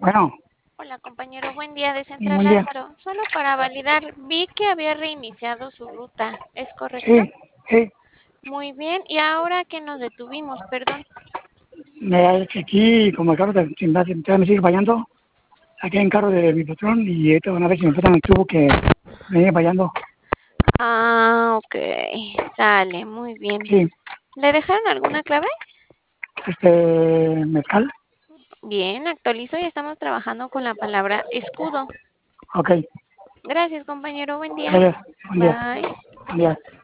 Bueno, Hola compañero, buen día de y Central buen día. Lázaro. Solo para validar, vi que había reiniciado su ruta, ¿es correcto? Sí, sí. Muy bien, y ahora que nos detuvimos, perdón. Que aquí, como el carro todavía me sigue fallando, aquí hay un carro de mi patrón y esta una vez si me faltan el tubo que me viene fallando. Ah, ok, sale, muy bien. Sí, ¿Le dejaron alguna clave? mezcal. Bien, actualizo y estamos trabajando con la palabra escudo. Ok, Gracias compañero, buen día. gracias. Buen día. Bye. Buen día.